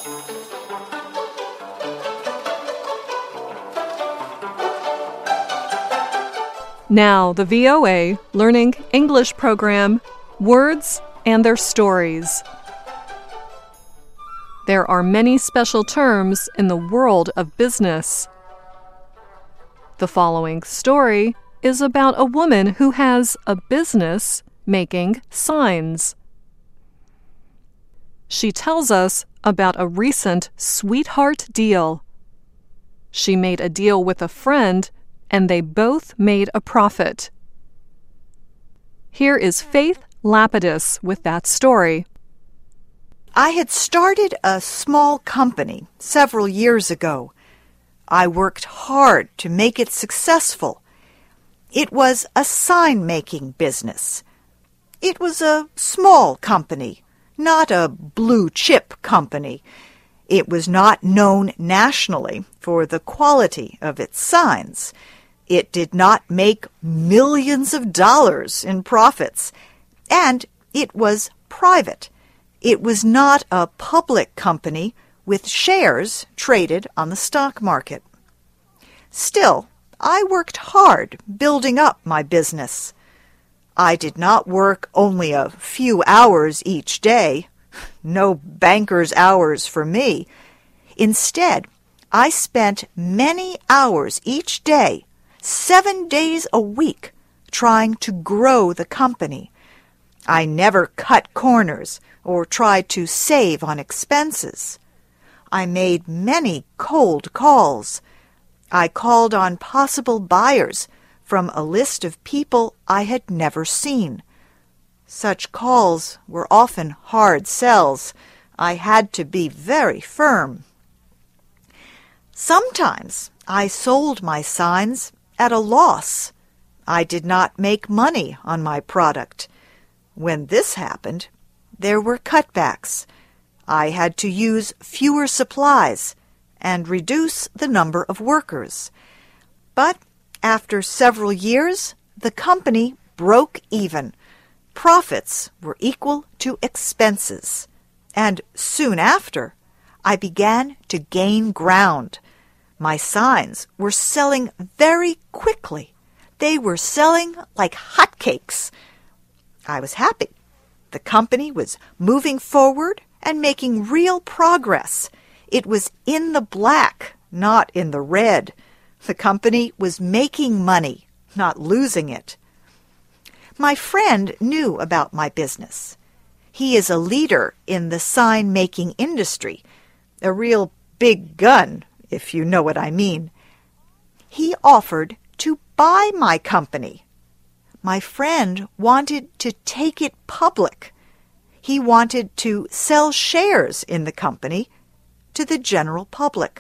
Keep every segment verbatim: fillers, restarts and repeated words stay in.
Now, the V O A Learning English program, Words and Their Stories. There are many special terms in the world of business. The following story is about a woman who has a business making signs. She tells us about a recent sweetheart deal. She made a deal with a friend, and they both made a profit. Here is Faith Lapidus with that story. I had started a small company several years ago. I worked hard to make it successful. It was a sign-making business. It was a small company, not a blue-chip company. It was not known nationally for the quality of its signs. It did not make millions of dollars in profits, and it was private. It was not a public company with shares traded on the stock market. Still, I worked hard building up my business. I did not work only a few hours each day. No banker's hours for me. Instead, I spent many hours each day, seven days a week, trying to grow the company. I never cut corners or tried to save on expenses. I made many cold calls. I called on possible buyers from a list of people I had never seen. Such calls were often hard sells. I had to be very firm. Sometimes I sold my signs at a loss. I did not make money on my product. When this happened, there were cutbacks. I had to use fewer supplies and reduce the number of workers. But after several years, the company broke even. Profits were equal to expenses. And soon after, I began to gain ground. My signs were selling very quickly. They were selling like hotcakes. I was happy. The company was moving forward and making real progress. It was in the black, not in the red. The company was making money, not losing it. My friend knew about my business. He is a leader in the sign-making industry, a real big gun, if you know what I mean. He offered to buy my company. My friend wanted to take it public. He wanted to sell shares in the company to the general public.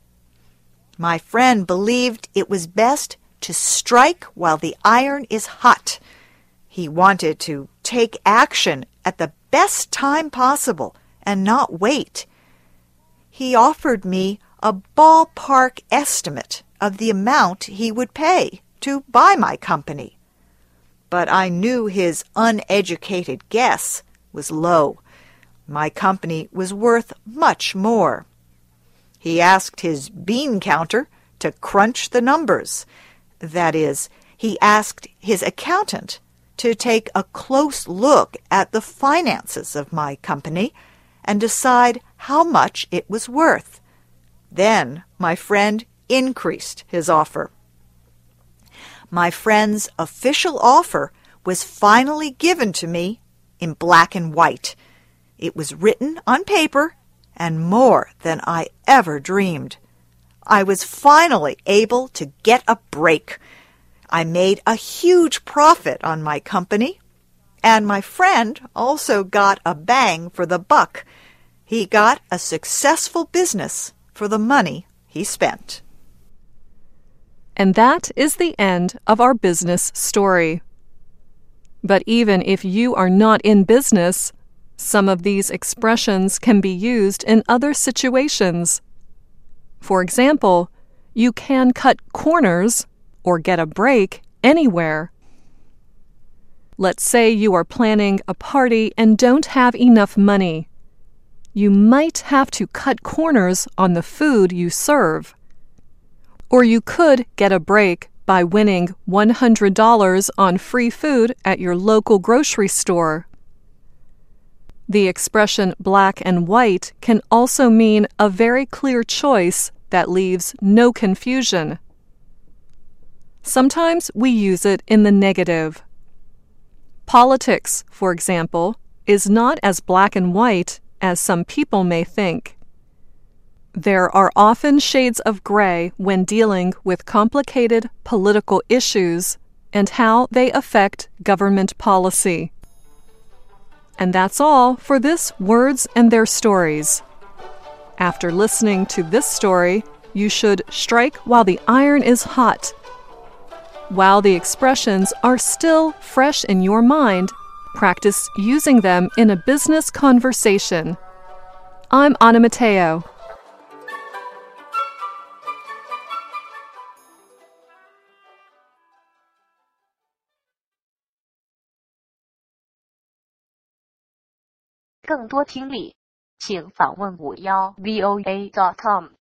My friend believed it was best to strike while the iron is hot. He wanted to take action at the best time possible and not wait. He offered me a ballpark estimate of the amount he would pay to buy my company. But I knew his uneducated guess was low. My company was worth much more. He asked his bean counter to crunch the numbers. That is, he asked his accountant to take a close look at the finances of my company and decide how much it was worth. Then my friend increased his offer. My friend's official offer was finally given to me in black and white. It was written on paper and more than I ever dreamed. I was finally able to get a break. I made a huge profit on my company, and my friend also got a bang for the buck. He got a successful business for the money he spent. And that is the end of our business story. But even if you are not in business, some of these expressions can be used in other situations. For example, you can cut corners or get a break anywhere. Let's say you are planning a party and don't have enough money. you might have to cut corners on the food you serve. Or you could get a break by winning one hundred dollars on free food at your local grocery store. The expression black and white can also mean a very clear choice that leaves no confusion. Sometimes we use it in the negative. Politics, for example, is not as black and white as some people may think. There are often shades of gray when dealing with complicated political issues and how they affect government policy. And that's all for this Words and Their Stories. After listening to this story, you should strike while the iron is hot. While the expressions are still fresh in your mind, practice using them in a business conversation. I'm Anna Mateo. 更多听力，请访问五幺 V O A dot com。